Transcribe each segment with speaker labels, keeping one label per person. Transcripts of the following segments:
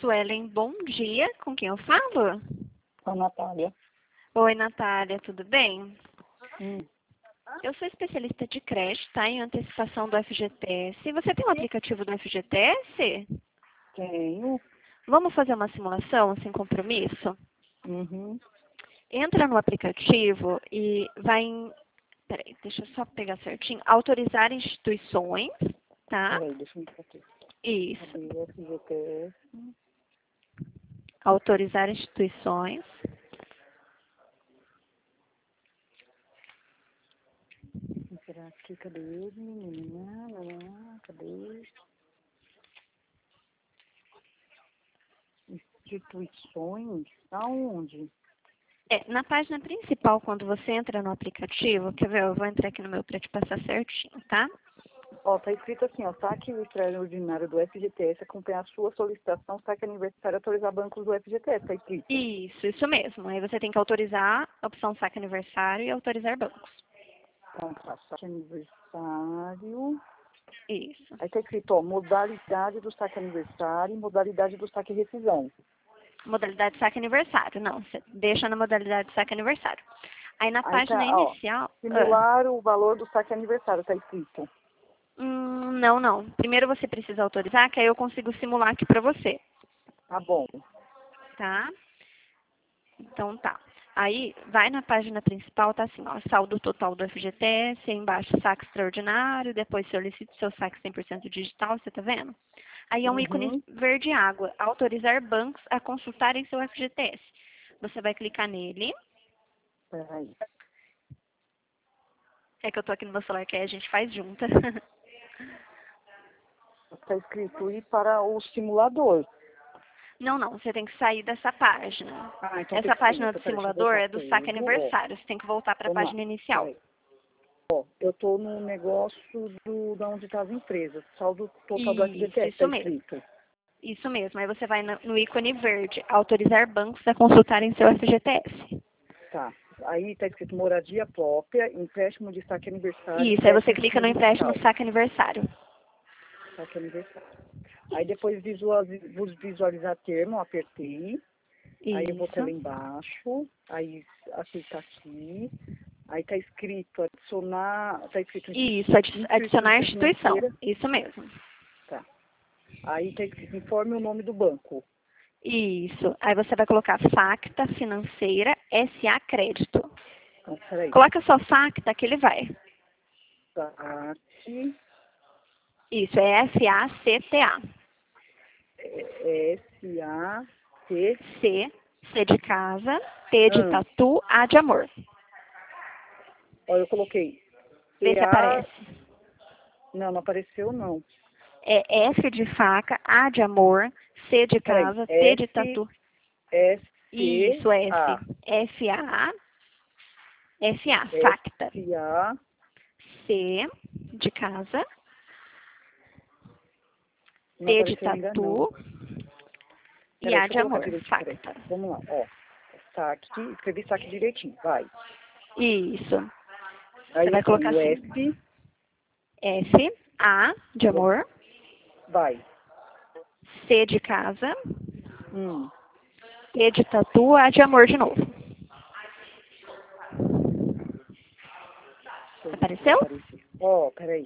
Speaker 1: Suelen, bom dia. Com quem eu falo?
Speaker 2: Com a Natália.
Speaker 1: Oi, Natália, tudo bem?
Speaker 2: Hum.
Speaker 1: Eu sou especialista de crédito, tá? Em antecipação do FGTS. Você tem um aplicativo do FGTS?
Speaker 2: Tenho.
Speaker 1: Vamos fazer uma simulação sem compromisso?
Speaker 2: Uhum.
Speaker 1: Entra no aplicativo e vai em... Peraí, deixa eu só pegar certinho. Autorizar instituições, tá?
Speaker 2: Peraí, deixa eu entrar aqui.
Speaker 1: Isso.
Speaker 2: Cadê o FGTS?
Speaker 1: Autorizar instituições.
Speaker 2: Vou entrar aqui, cadê ele, menina? Cadê? Instituições? Aonde?
Speaker 1: Na página principal, quando você entra no aplicativo, quer ver? Eu vou entrar aqui no meu para te passar certinho, tá?
Speaker 2: Ó, tá escrito assim, ó, saque extraordinário do FGTS, acompanhar a sua solicitação, saque aniversário, autorizar bancos do FGTS, tá escrito.
Speaker 1: Isso mesmo. Aí você tem que autorizar a opção saque aniversário e autorizar bancos.
Speaker 2: Então, tá, saque aniversário.
Speaker 1: Isso.
Speaker 2: Aí tá escrito, ó, modalidade do saque aniversário e modalidade do saque rescisão.
Speaker 1: Modalidade saque aniversário. Não, você deixa na modalidade saque aniversário. Aí na
Speaker 2: Aí
Speaker 1: página
Speaker 2: tá, ó,
Speaker 1: inicial...
Speaker 2: simular o valor do saque aniversário, tá escrito.
Speaker 1: Não. Primeiro você precisa autorizar, que aí eu consigo simular aqui pra você.
Speaker 2: Tá bom.
Speaker 1: Tá? Então tá. Aí, vai na página principal, tá assim, ó, saldo total do FGTS, aí embaixo saque extraordinário, depois solicite seu saque 100% digital, você tá vendo? Aí é um ícone
Speaker 2: Uhum.
Speaker 1: verde água, autorizar bancos a consultarem seu FGTS. Você vai clicar nele,
Speaker 2: Peraí.
Speaker 1: é que eu tô aqui no meu celular, que aí a gente faz junta.
Speaker 2: Tá escrito ir para o simulador.
Speaker 1: Não, você tem que sair dessa página.
Speaker 2: Ah, então tem
Speaker 1: Essa
Speaker 2: que sair.
Speaker 1: página do
Speaker 2: Então, peraí, deixa eu
Speaker 1: simulador
Speaker 2: voltar
Speaker 1: é do saque
Speaker 2: tudo. Ó,
Speaker 1: aniversário, você tem que voltar para a
Speaker 2: vamos lá.
Speaker 1: página inicial.
Speaker 2: Peraí. Ó, eu tô no negócio da onde tá as empresas. Saldo total do FGTS, tá
Speaker 1: Isso mesmo.
Speaker 2: escrito.
Speaker 1: Isso mesmo. Aí você vai no ícone verde, autorizar bancos a consultarem seu FGTS.
Speaker 2: Tá. Aí tá escrito moradia própria, empréstimo de saque aniversário,
Speaker 1: Isso, aí você
Speaker 2: empréstimo
Speaker 1: clica no
Speaker 2: de
Speaker 1: empréstimo
Speaker 2: digital.
Speaker 1: saque aniversário.
Speaker 2: Saque aniversário. Aí depois visualizar termo, eu apertei. Aí eu vou até lá
Speaker 1: Isso.
Speaker 2: embaixo, aí tá aqui, aí tá escrito adicionar, tá escrito
Speaker 1: Isso, adicionar instituição.
Speaker 2: financeira,
Speaker 1: Isso mesmo.
Speaker 2: tá. Aí tá escrito informe o nome do banco.
Speaker 1: Isso. Aí você vai colocar Facta Financeira SA Crédito.
Speaker 2: Então, peraí.
Speaker 1: Coloca só Facta que ele vai.
Speaker 2: SAC,
Speaker 1: Isso, é FACTA.
Speaker 2: S-A-C,
Speaker 1: C de casa, T de
Speaker 2: ah,
Speaker 1: tatu, A de amor.
Speaker 2: ó, eu coloquei
Speaker 1: Vê se
Speaker 2: C-A,
Speaker 1: aparece.
Speaker 2: não apareceu não.
Speaker 1: É F de faca, A de amor, C de
Speaker 2: Peraí,
Speaker 1: casa, T de tatu. Isso, F.
Speaker 2: S-A,
Speaker 1: F-A, F-A, facta.
Speaker 2: S-A,
Speaker 1: C de casa,
Speaker 2: não
Speaker 1: T de
Speaker 2: apareceu ainda não.
Speaker 1: tatu e
Speaker 2: Peraí,
Speaker 1: A
Speaker 2: deixa eu
Speaker 1: de
Speaker 2: colocar
Speaker 1: amor,
Speaker 2: direitinho, peraí.
Speaker 1: facta.
Speaker 2: Vamos lá, ó. Saque, escrevi saque direitinho, vai.
Speaker 1: Isso. Você
Speaker 2: Aí
Speaker 1: vai
Speaker 2: assim,
Speaker 1: colocar
Speaker 2: o
Speaker 1: assim,
Speaker 2: F,
Speaker 1: F, A de amor,
Speaker 2: vai.
Speaker 1: C de casa,
Speaker 2: Hum.
Speaker 1: T de tatu, A de amor de novo.
Speaker 2: Deixa eu ver se vai
Speaker 1: Apareceu?
Speaker 2: aparecer. Ó, peraí.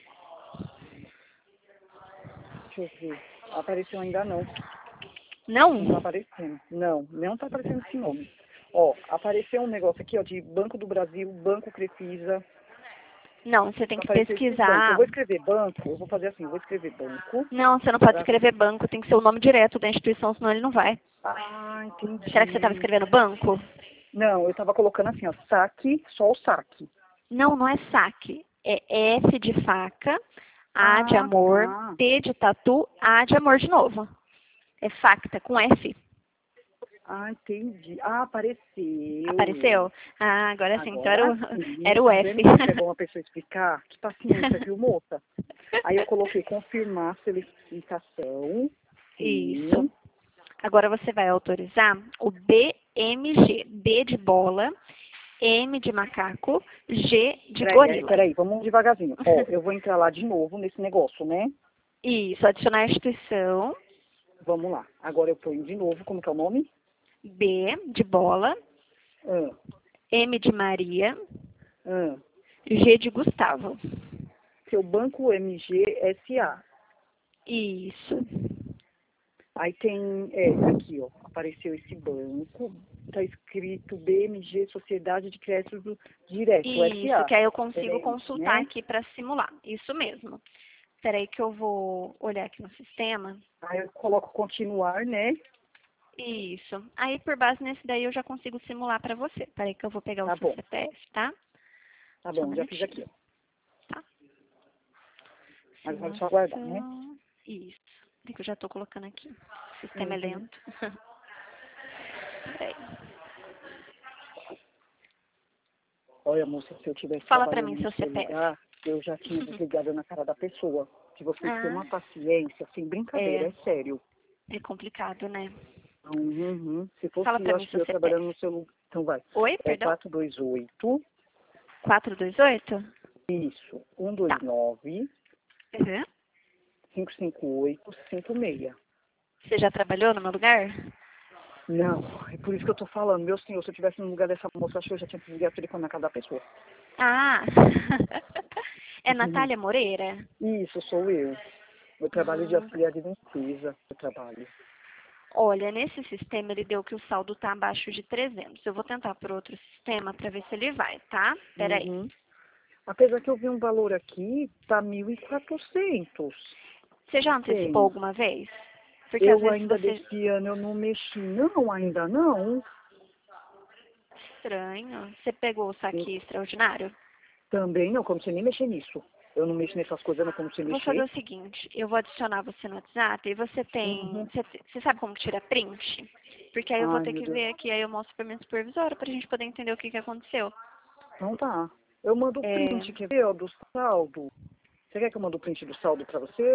Speaker 2: Deixa eu ver. Apareceu ainda não. Não tá
Speaker 1: Não?
Speaker 2: aparecendo. Não tá aparecendo esse nome. Ó, apareceu um negócio aqui, ó, de Banco do Brasil, Banco Crefisa.
Speaker 1: Não, você tem
Speaker 2: Não
Speaker 1: que
Speaker 2: apareceu esses bancos. Eu
Speaker 1: pesquisar.
Speaker 2: vou escrever banco, eu vou fazer assim, eu vou escrever banco.
Speaker 1: Não, você não pode
Speaker 2: Pra...
Speaker 1: escrever banco, tem que ser o nome direto da instituição, senão ele não vai.
Speaker 2: Ah,
Speaker 1: Será que você estava
Speaker 2: entendi.
Speaker 1: escrevendo banco?
Speaker 2: Não, eu tava colocando assim, ó, saque, só o saque.
Speaker 1: Não é saque. É F de faca, A de
Speaker 2: Ah,
Speaker 1: amor,
Speaker 2: tá.
Speaker 1: T de tatu, A de amor de novo. É facta, com F.
Speaker 2: Ah, entendi. Ah, apareceu.
Speaker 1: Apareceu? Ah, agora sim. Então
Speaker 2: Agora sim,
Speaker 1: era o
Speaker 2: tá
Speaker 1: F.
Speaker 2: vendo como que é bom a pessoa explicar? Que paciência, viu, moça? Aí eu coloquei confirmar solicitação.
Speaker 1: Isso.
Speaker 2: Sim.
Speaker 1: Agora você vai autorizar o BMG. B de bola, M de macaco, G de gorila.
Speaker 2: Peraí, vamos devagarzinho. Ó, eu vou entrar lá de novo nesse negócio, né?
Speaker 1: Isso, adicionar a instituição.
Speaker 2: Vamos lá. Agora eu ponho de novo, como que é o nome?
Speaker 1: B de bola,
Speaker 2: Ah,
Speaker 1: M de Maria,
Speaker 2: ah.
Speaker 1: G de Gustavo.
Speaker 2: Seu banco MGSA.
Speaker 1: Isso.
Speaker 2: Aí tem, aqui, ó, apareceu esse banco, tá escrito BMG, Sociedade de Crédito Direto,
Speaker 1: Isso,
Speaker 2: SA.
Speaker 1: que aí eu consigo
Speaker 2: Peraí,
Speaker 1: consultar
Speaker 2: né?
Speaker 1: aqui para simular. Isso mesmo. Espera aí que eu vou olhar aqui no sistema.
Speaker 2: Aí eu coloco continuar, né?
Speaker 1: Isso. Aí, por base nesse daí, eu já consigo simular para você. Espera aí que eu vou pegar o
Speaker 2: Tá
Speaker 1: seu
Speaker 2: bom,
Speaker 1: CPF, tá?
Speaker 2: tá
Speaker 1: Só um
Speaker 2: bom, já fiz aqui,
Speaker 1: minutinho.
Speaker 2: ó.
Speaker 1: Tá.
Speaker 2: Agora é só aguardar, né?
Speaker 1: Simulação. Isso. Espera que eu já estou colocando aqui. O sistema é
Speaker 2: Uhum.
Speaker 1: lento. Espera aí.
Speaker 2: Olha, moça, se eu tivesse
Speaker 1: Fala para
Speaker 2: trabalhando
Speaker 1: mim
Speaker 2: no
Speaker 1: seu
Speaker 2: seu
Speaker 1: CPF.
Speaker 2: lugar, eu já tinha desligado na cara da pessoa. Que vocês têm uma
Speaker 1: Ah,
Speaker 2: paciência, sem brincadeira,
Speaker 1: é.
Speaker 2: é sério.
Speaker 1: É complicado, né?
Speaker 2: Uhum. Se fosse,
Speaker 1: Fala para
Speaker 2: eu
Speaker 1: mim
Speaker 2: acho que
Speaker 1: seu
Speaker 2: eu trabalhando
Speaker 1: CPF.
Speaker 2: no seu lugar. Então vai.
Speaker 1: Oi,
Speaker 2: É
Speaker 1: perdão?
Speaker 2: 428,
Speaker 1: 428?
Speaker 2: isso,
Speaker 1: Tá.
Speaker 2: 129,
Speaker 1: Uhum.
Speaker 2: 558, 56.
Speaker 1: Você já trabalhou no meu lugar?
Speaker 2: Não, é por isso que eu tô falando. Meu senhor, se eu estivesse no lugar dessa moça, acho que eu já tinha que desligar o telefone na casa da pessoa.
Speaker 1: Ah! É
Speaker 2: Uhum.
Speaker 1: Natália Moreira?
Speaker 2: Isso, sou eu. Eu trabalho de
Speaker 1: Hum,
Speaker 2: auxiliar de limpeza. Eu trabalho.
Speaker 1: olha, nesse sistema ele deu que o saldo está abaixo de 300. Eu vou tentar por outro sistema para ver se ele vai, tá? Peraí.
Speaker 2: Uhum. Apesar que eu vi um valor aqui, tá 1.400.
Speaker 1: Você já antecipou
Speaker 2: Tem.
Speaker 1: alguma vez? Porque às
Speaker 2: Eu
Speaker 1: vezes
Speaker 2: ainda
Speaker 1: você...
Speaker 2: desse ano eu não mexi. Não, ainda não.
Speaker 1: Estranho. Você pegou o saque extraordinário?
Speaker 2: Também não, como você nem mexer nisso. Eu não mexo nessas coisas, não, como você
Speaker 1: Eu vou fazer
Speaker 2: mexer.
Speaker 1: o seguinte, eu vou adicionar você no WhatsApp e você tem...
Speaker 2: Uhum.
Speaker 1: Você sabe como que tira print? Porque aí eu vou
Speaker 2: Ai,
Speaker 1: ter
Speaker 2: meu
Speaker 1: que
Speaker 2: Deus.
Speaker 1: ver aqui, aí eu mostro pra minha supervisora pra gente poder entender o que que aconteceu.
Speaker 2: Então tá. Eu mando o
Speaker 1: É...
Speaker 2: print, quer ver, ó, do saldo. Você quer que eu mande o print do saldo pra você?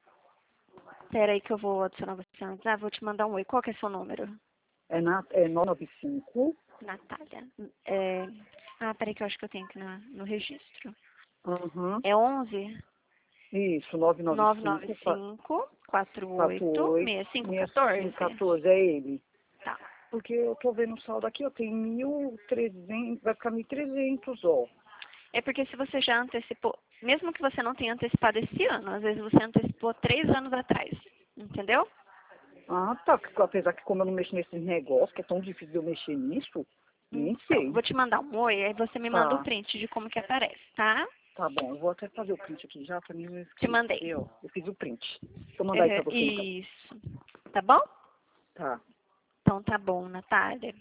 Speaker 1: Pera aí que eu vou adicionar você no WhatsApp, vou te mandar um oi. Qual que é seu número?
Speaker 2: É 995.
Speaker 1: Natália. É... Ah, peraí que eu acho que eu tenho aqui no registro.
Speaker 2: Uhum.
Speaker 1: É 11
Speaker 2: Isso, 995
Speaker 1: 995 48
Speaker 2: 48
Speaker 1: 65 14.
Speaker 2: 6514, é ele.
Speaker 1: Tá.
Speaker 2: Porque eu tô vendo o saldo aqui, eu tenho 1.300, vai ficar 1.300, ó.
Speaker 1: É porque se você já antecipou, mesmo que você não tenha antecipado esse ano, às vezes você antecipou 3 anos atrás. Entendeu?
Speaker 2: Ah, tá. Apesar que como eu não mexo nesses negócios, que é tão difícil de eu mexer nisso, nem
Speaker 1: Então,
Speaker 2: sei.
Speaker 1: vou te mandar um oi, aí você me manda o
Speaker 2: Tá,
Speaker 1: print de como que aparece, tá?
Speaker 2: tá bom. Eu vou até fazer o print aqui já, pra mim não
Speaker 1: Te mandei.
Speaker 2: esquecer, ó. Eu fiz o print. Deixa eu mandar aí pra você, então.
Speaker 1: Isso. Tá bom?
Speaker 2: Tá.
Speaker 1: Então tá bom, Natália.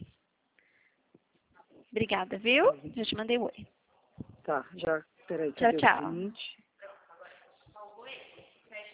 Speaker 1: Obrigada, viu? Já te mandei o oi.
Speaker 2: Tá, já. Peraí,
Speaker 1: Tchau,
Speaker 2: cadê o
Speaker 1: tchau.
Speaker 2: print?